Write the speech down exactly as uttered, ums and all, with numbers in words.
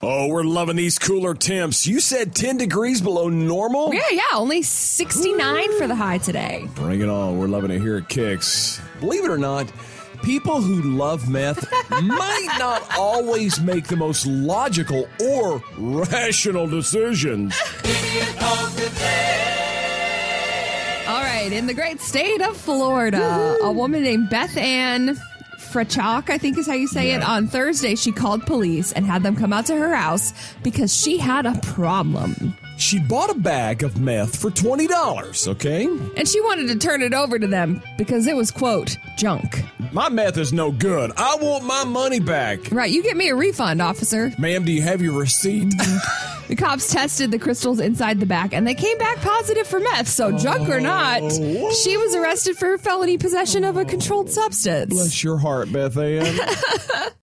Oh, we're loving these cooler temps. You said ten degrees below normal? Yeah, yeah, only sixty-nine for the high today. Bring it on. We're loving it here at Kicks. Believe it or not, people who love meth might not always make the most logical or rational decisions. All right, in the great state of Florida, Woo-hoo. a woman named Beth Ann Frachak, I think is how you say yeah. it, on Thursday, she called police and had them come out to her house because she had a problem. She bought a bag of meth for twenty dollars, okay? And she wanted to turn it over to them because it was, quote, junk. My meth is no good. I want my money back. Right, you get me a refund, officer. Ma'am, do you have your receipt? The cops tested the crystals inside the bag, and they came back positive for meth. So, junk or not, oh, she was arrested for felony possession of a controlled substance. Bless your heart, Beth Ann.